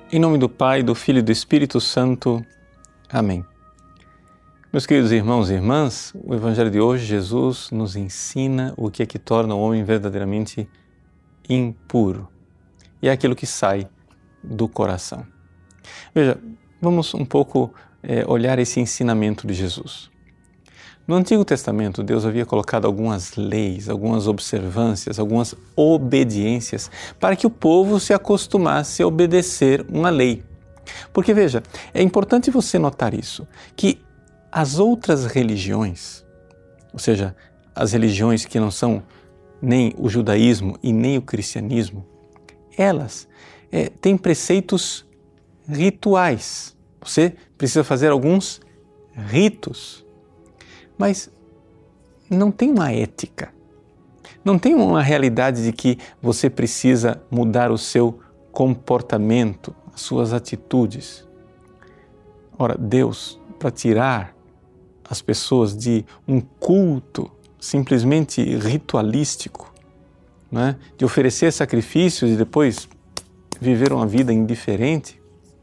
Em nome do Pai, do Filho e do Espírito Santo. Amém. Meus queridos irmãos e irmãs, o Evangelho de hoje, Jesus nos ensina o que é que torna o homem verdadeiramente impuro. E é aquilo que sai do coração. Veja, vamos um pouco olhar esse ensinamento de Jesus. No Antigo Testamento, Deus havia colocado algumas leis, algumas observâncias, algumas obediências para que o povo se acostumasse a obedecer uma lei. Porque veja, é importante você notar isso, que as outras religiões, ou seja, as religiões que não são nem o judaísmo e nem o cristianismo, elas têm preceitos rituais. Você precisa fazer alguns ritos. Mas não tem uma ética, não tem uma realidade de que você precisa mudar o seu comportamento, as suas atitudes. Ora, Deus, para tirar as pessoas de um culto simplesmente ritualístico, né, de oferecer sacrifícios e depois viver uma vida indiferente,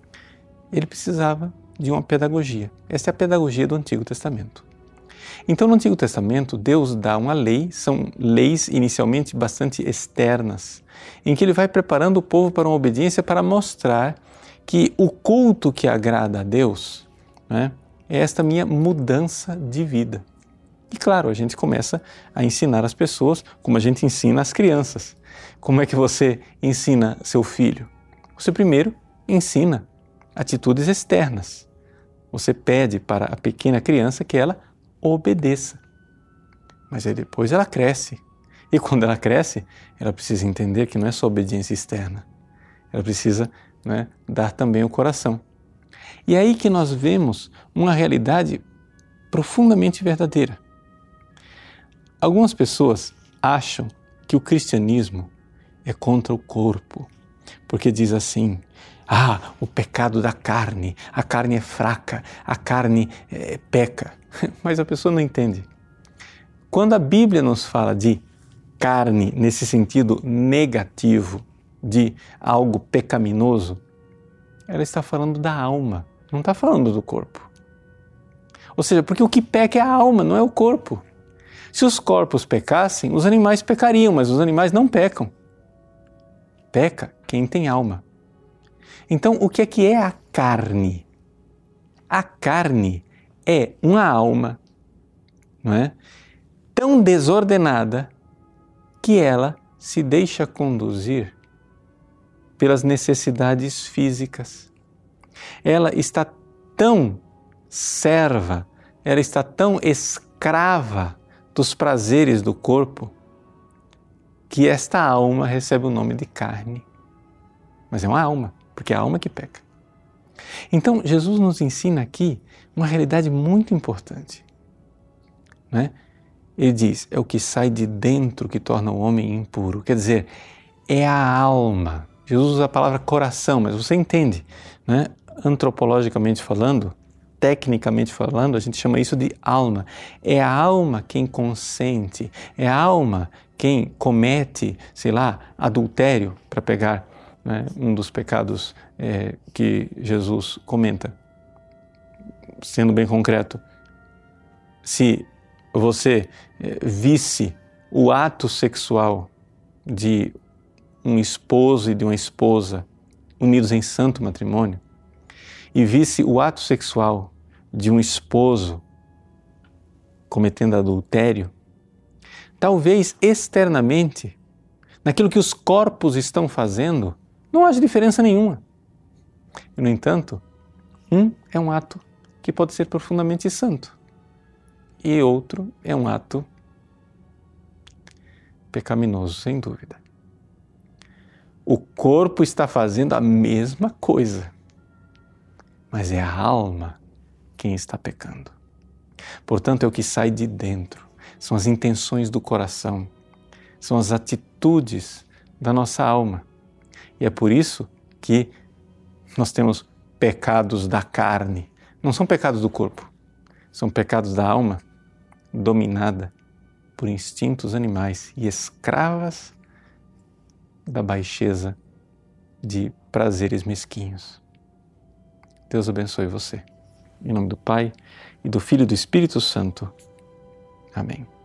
ele precisava de uma pedagogia. Essa é a pedagogia do Antigo Testamento. Então, no Antigo Testamento, Deus dá uma lei, são leis inicialmente bastante externas, em que Ele vai preparando o povo para uma obediência para mostrar que o culto que agrada a Deus, né, é esta minha mudança de vida. E claro, a gente começa a ensinar as pessoas como a gente ensina as crianças. Como é que você ensina seu filho? Você primeiro ensina atitudes externas. Você pede para a pequena criança que ela obedeça. Mas aí depois ela cresce. E quando ela cresce, ela precisa entender que não é só obediência externa. Ela precisa, né, dar também o coração. E é aí que nós vemos uma realidade profundamente verdadeira. Algumas pessoas acham que o cristianismo é contra o corpo, porque diz assim: o pecado da carne, a carne é fraca, a carne peca. Mas a pessoa não entende. Quando a Bíblia nos fala de carne nesse sentido negativo, de algo pecaminoso, ela está falando da alma, não está falando do corpo. Ou seja, porque o que peca é a alma, não é o corpo. Se os corpos pecassem, os animais pecariam, mas os animais não pecam. Peca quem tem alma. Então, o que é a carne? A carne é uma alma, não é, tão desordenada que ela se deixa conduzir pelas necessidades físicas. Ela está tão serva, ela está tão escrava dos prazeres do corpo que esta alma recebe o nome de carne. Mas é uma alma, porque é a alma que peca. Então, Jesus nos ensina aqui uma realidade muito importante, né? Ele diz, é o que sai de dentro que torna o homem impuro. Quer dizer, é a alma. Jesus usa a palavra coração, mas você entende, né? Antropologicamente falando, tecnicamente falando, a gente chama isso de alma. É a alma quem consente, é a alma quem comete, adultério, para pegar, né, um dos pecados que Jesus comenta. Sendo bem concreto, se você visse o ato sexual de um esposo e de uma esposa unidos em santo matrimônio e visse o ato sexual de um esposo cometendo adultério, talvez externamente, naquilo que os corpos estão fazendo, não haja diferença nenhuma. E, no entanto, um é um ato que pode ser profundamente santo e outro é um ato pecaminoso, sem dúvida. O corpo está fazendo a mesma coisa, mas é a alma quem está pecando. Portanto, é o que sai de dentro, são as intenções do coração, são as atitudes da nossa alma. E é por isso que nós temos pecados da carne. Não são pecados do corpo, são pecados da alma dominada por instintos animais e escravas da baixeza de prazeres mesquinhos. Deus abençoe você. Em nome do Pai, e do Filho e do Espírito Santo. Amém.